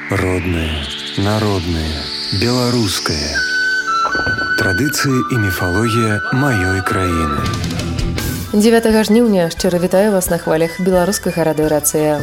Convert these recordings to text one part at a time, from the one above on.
Родное, народное, беларускае. Традыцыі і міфалогія маёй краіны. 9 жніўня шчыра вітаю вас на хвалях беларускага радыёрацыя.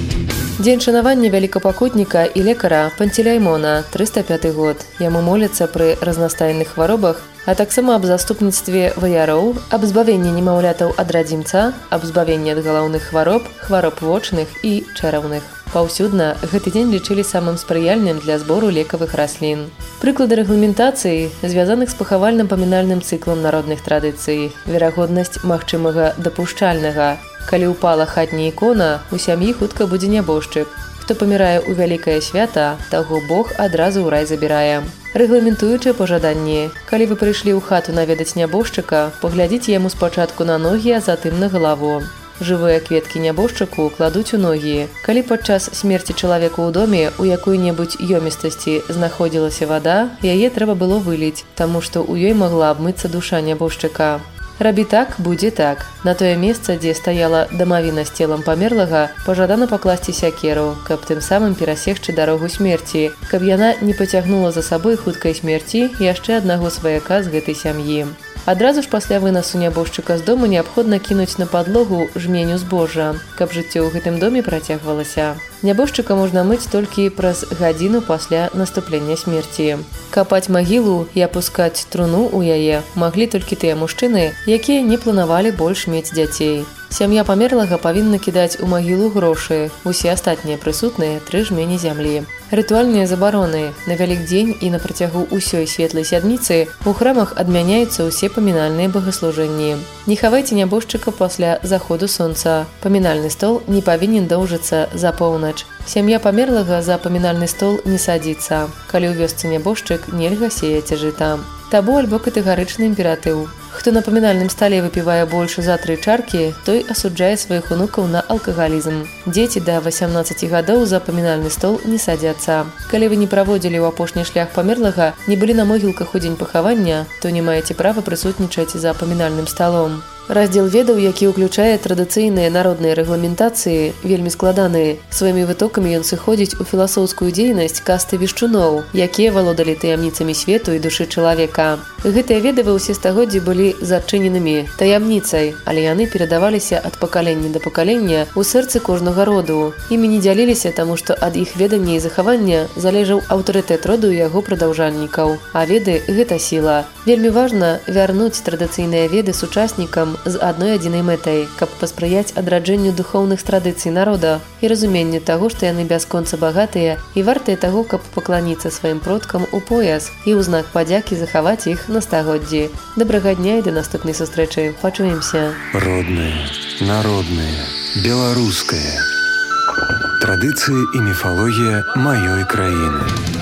Дзень шанавання вялікапакутніка і лекара Панцелеймона, 305 год. Яму моляцца пры разнастайных хваробах, а таксама аб заступніцтве ваяроў, аб збавенні немаўлятаў ад радзімца, аб збавенні ад галаўных хвароб, хвароб вочных і чэраўных. Паўсюдна гэты дзень лічылі самым спрыяльным для збору лекавых раслін. Прыклады рэгламентацыі, звязаных з пахавальна-памінальным цыклам народных традыцый, верагоднасць магчымага дапушчальнага. Калі ўпала хатняя ікона, у сям'і хутка будзе нябожчык. Хто памірае ў вялікае свята, таго Бог адразу ў рай забірае. Рэгламентуючыя пажаданні. Калі вы прыйшлі ў хату наведаць нябожчыка, паглядзіце яму спачатку на ногі, а затым на галаву. Жывыя кветкі нябожчыку кладуць у ногі. Калі падчас смерці чалавека ў доме у якой-небудзь ёмістасці знаходзілася вада, яе трэба было выліць, таму што ў ёй магла абмыцца душа нябожчыка. Рабі так, будзе так. На тое месца, дзе стаяла дамавіна з целам памерлага, пажадана пакласці сякеру, каб тым самым перасекчы дарогу смерці, каб яна не пацягнула за сабой хуткай смерці яшчэ аднаго сваяка з гэтай сям'і. Адразу ж пасля вынасу нябожчыка з дому неабходна кінуць на падлогу жменю збожжа, каб жыццё ў гэтым доме працягвалася. Нябожчыка можна мыць толькі праз гадзіну пасля наступлення смерці. Капаць магілу і апускаць труну ў яе маглі толькі тыя мужчыны, якія не планавалі больш мець дзяцей. Сям'я памерлага павінна кідаць у магілу грошы, усе астатнія прысутныя 3 жмені зямлі. Рытуальныя забароны. На Вялікдзень і на працягу ўсёй светлай сядміцы у храмах адмяняюцца ўсе памінальныя багаслужэнні. Не хавайце нябожчыка пасля заходу сонца. Памінальны стол не павінен доўжыцца за поўнач. Сям'я памерлага за памінальны стол не садзіцца. Калі ў вёсцы нябожчык, нельга сеяць жыта. Табу альбо катэгарычны імператыў. Хто на памінальным стале выпівае больш за 3 чаркі, той асуджае сваіх унукаў на алкагалізм. Дзеці да 18 гадоў за памінальны стол не садзяцца. Калі вы не праводзілі ў апошні шлях памерлага, не былі на могілках у дзень пахавання, то не маеце права прысутнічаць за памінальным сталом. Раздзел ведаў, які ўключае традыцыйныя народныя рэгламентацыі, вельмі складаны. Сваімі вытокамі ён сыходзіць у філасофскую дзейнасць касты вешчуноў, якія валодалі таямніцамі свету і душы чалавека. Гэтыя веды ва ўсе стагоддзі былі зачыненымі таямніцай, але яны перадаваліся ад пакалення да пакалення ў сэрцы кожнага роду. Імі не дзяліліся, таму што ад іх ведання і захавання залежаў аўтарытэт роду і яго прадаўжальнікаў. А веды – гэта сіла. Вельмі важна вярнуць традыцыйныя веды сучаснікам з адной адзінай мэтай, каб паспрыяць адраджэнню духоўных традыцый народа і разуменню таго, што яны бясконца багатыя і вартыя таго, каб пакланіцца сваім продкам у пояс і ў знак падзякі захаваць іх на стагоддзі. Добрага дня і да наступнай сустрэчы. Пачуемся. Родное, народное, беларускае. Традыцыі і міфалогія маёй краіны.